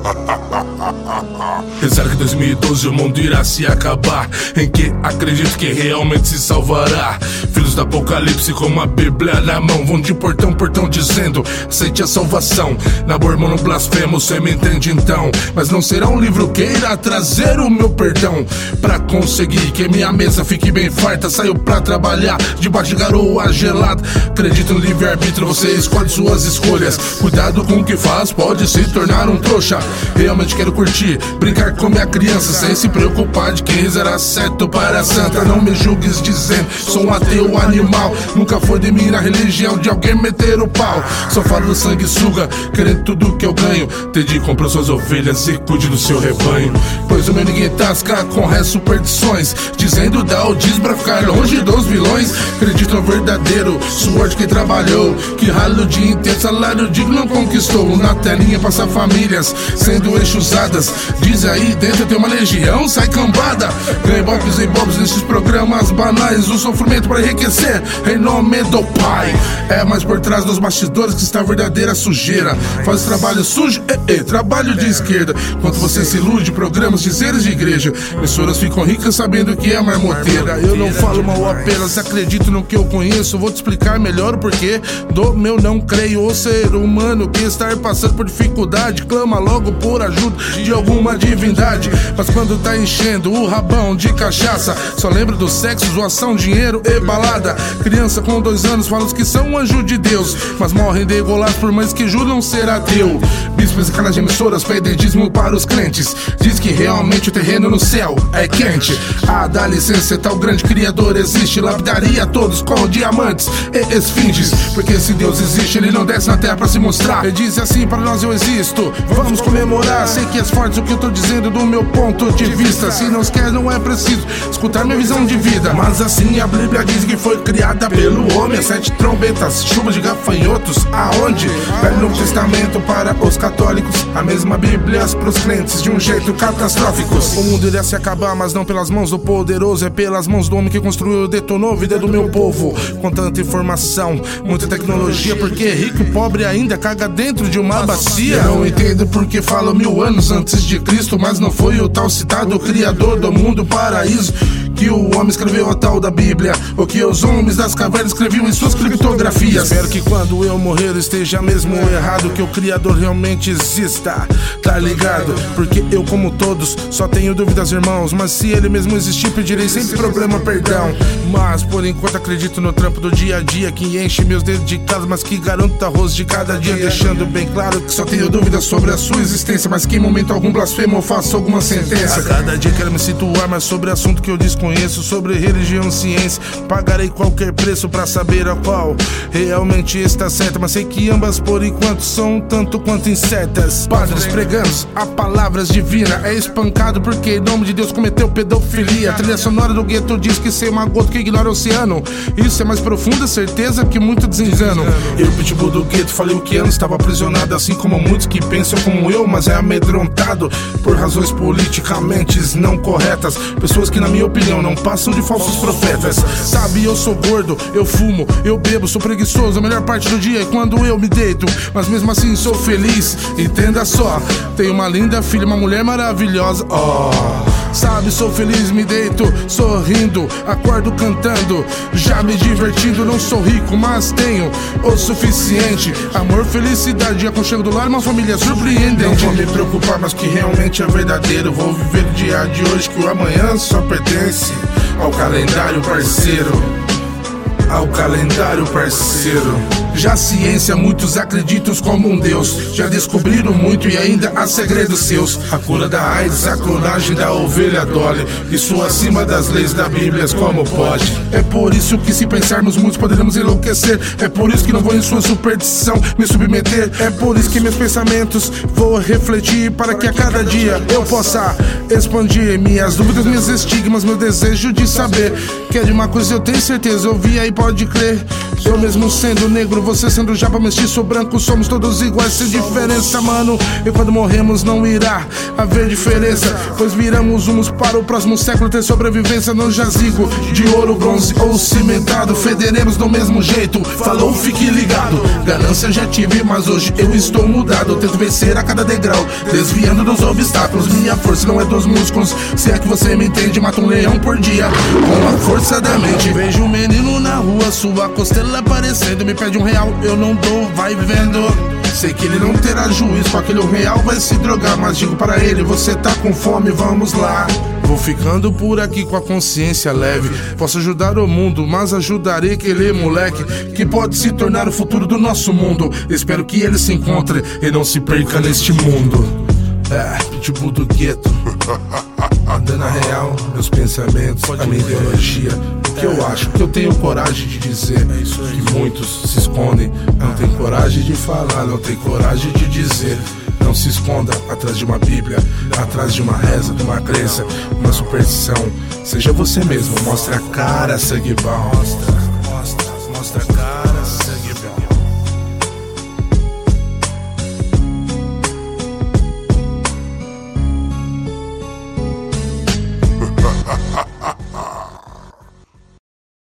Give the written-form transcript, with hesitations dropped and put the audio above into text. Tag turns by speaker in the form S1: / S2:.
S1: Rezar que 2012 o mundo irá se acabar, em que acredito que realmente se salvará. Filhos do apocalipse com a Bíblia na mão vão de portão portão dizendo: aceite a salvação. Na boa, irmão, não blasfemo, cê me entende então. Mas não será um livro que irá trazer o meu perdão. Pra conseguir que minha mesa fique bem farta, saio pra trabalhar debaixo de garoa gelada. Acredito no livre-arbítrio, você escolhe suas escolhas. Cuidado com o que faz, pode se tornar um trouxa. Realmente quero curtir, brincar com minha criança, sem se preocupar de quem era certo para a santa. Não me julgues dizendo, sou um ateu animal. Nunca foi de mim na religião de alguém meter o pau. Só falo do sanguessuga, querendo tudo que eu ganho. Tede comprou suas ovelhas e cuide do seu rebanho. Pois o meu ninguém tasca com restos superstições, dizendo dá ou diz pra ficar longe dos vilões. Acredito no verdadeiro suor de quem trabalhou, que ralo o dia inteiro, salário digno não conquistou. Na telinha passa famílias sendo eixuzadas. Diz aí dentro tem uma legião, sai cambada. Ganhei bobs e bobs nesses programas banais. O sofrimento para enriquecer em nome do Pai. É mais por trás dos bastidores que está a verdadeira sujeira. Faz trabalho sujo, trabalho de esquerda. Enquanto você se ilude, programas dizeres de igreja, emissoras ficam ricas sabendo que é marmoteira. Eu não falo mal apenas, acredito no que eu conheço. Vou te explicar melhor o porquê do meu não creio. O ser humano que está passando por dificuldade clama logo por ajuda de alguma divindade. Mas quando tá enchendo o rabão de cachaça, só lembra do sexo, zoação, dinheiro e balada. Criança com 2 anos fala que são um anjo de Deus, mas morrem degolados por mães que juram ser ateu. Bispos e canas de emissoras pedem dízimo para os crentes. Diz que realmente o terreno no céu é quente. Ah, dá licença, tal grande criador existe. Lapidaria todos com diamantes e esfinges. Porque se Deus existe, ele não desce na terra pra se mostrar. Ele diz assim, para nós eu existo, vamos comemorar. Sei que é forte o que eu tô dizendo do meu ponto de vista. Se não quer, não é preciso escutar minha visão de vida. Mas assim a Bíblia diz que foi criada pelo homem. As 7 trombetas, chuva de gafanhotos, aonde? Velho Testamento para os católicos, a mesma Bíblia pros crentes de um jeito catastrófico. O mundo iria se acabar, mas não pelas mãos do poderoso, é pelas mãos do homem que construiu e detonou a vida do meu povo. Com tanta informação, muita tecnologia, porque rico e pobre ainda caga dentro de uma bacia. Eu não entendo porque falam 1000 anos antes de Cristo, mas não foi o tal citado criador do mundo paraíso que o homem escreveu a tal da Bíblia, o que os homens das cavernas escreviam em suas criptografias. Espero que quando eu morrer eu esteja mesmo errado, que o Criador realmente exista, tá ligado? Porque eu, como todos, só tenho dúvidas, irmãos. Mas se ele mesmo existir, pedirei sem problema perdão. Mas por enquanto acredito no trampo do dia a dia, que enche meus dedos de casa, mas que garanta arroz de cada dia. Deixando bem claro que só tenho dúvidas sobre a sua existência, mas que em momento algum blasfemo ou faço alguma sentença. A cada dia quero me situar mais sobre assunto que eu desconheço, sobre religião e ciência. Pagarei qualquer preço pra saber a qual realmente está certa, mas sei que ambas por enquanto são um tanto quanto incertas. Padres pregando a palavras divinas, é espancado porque em nome de Deus cometeu pedofilia. A trilha sonora do gueto diz que sei uma gota que ignora o oceano. Isso é mais profunda certeza que muito desengano. Eu, pitbull do gueto, falei o que ano estava aprisionado, assim como muitos que pensam como eu, mas é amedrontado por razões politicamente não corretas. Pessoas que na minha opinião não passam de falsos profetas. Sabe, eu sou gordo, eu fumo, eu bebo, sou preguiçoso. A melhor parte do dia é quando eu me deito, mas mesmo assim sou feliz. Entenda só, tenho uma linda filha, uma mulher maravilhosa. Sabe, sou feliz, me deito sorrindo, acordo cantando, já me divertindo. Não sou rico, mas tenho o suficiente. Amor, felicidade, aconchego do lar, uma família surpreendente. Não vou me preocupar, mas que realmente é verdadeiro. Vou viver o dia de hoje, que o amanhã só pertence ao calendário, parceiro. Ao calendário, parceiro. Já a ciência, muitos acreditam como um Deus. Já descobriram muito e ainda há segredos seus. A cura da AIDS, a clonagem da ovelha Dolly. Isso acima das leis da Bíblia, como pode? É por isso que se pensarmos muito poderemos enlouquecer. É por isso que não vou em sua superstição me submeter. É por isso que meus pensamentos vou refletir, para que a cada dia eu possa expandir minhas dúvidas, meus estigmas, meu desejo de saber. Que é de uma coisa eu tenho certeza, eu vi aí, pode crer. Eu mesmo sendo negro, mano. Você sendo japa, mestiço, branco, somos todos iguais, sem diferença, mano. E quando morremos não irá haver diferença, pois viramos rumos para o próximo século ter sobrevivência no jazigo de ouro, bronze ou cimentado. Federemos do mesmo jeito, falou, fique ligado. Ganância já tive, mas hoje eu estou mudado. Tento vencer a cada degrau, desviando dos obstáculos. Minha força não é dos músculos, se é que você me entende. Mata um leão por dia com a força da mente. Vejo um menino na rua, sua costela aparecendo. Me pede R$1, eu não dou, vai vendo. Sei que ele não terá juízo, com aquele R$1 vai se drogar. Mas digo para ele, você tá com fome, vamos lá. Vou ficando por aqui com a consciência leve. Posso ajudar o mundo, mas ajudarei aquele moleque que pode se tornar o futuro do nosso mundo. Espero que ele se encontre e não se perca neste mundo. Pitbull do gueto, andando a real, meus pensamentos, a minha ideologia. O que eu acho, que eu tenho coragem de dizer, que muitos se escondem. Não tem coragem de falar, não tem coragem de dizer. Não se esconda atrás de uma bíblia, atrás de uma reza, de uma crença, uma superstição. Seja você mesmo, mostre a cara, sangue bom.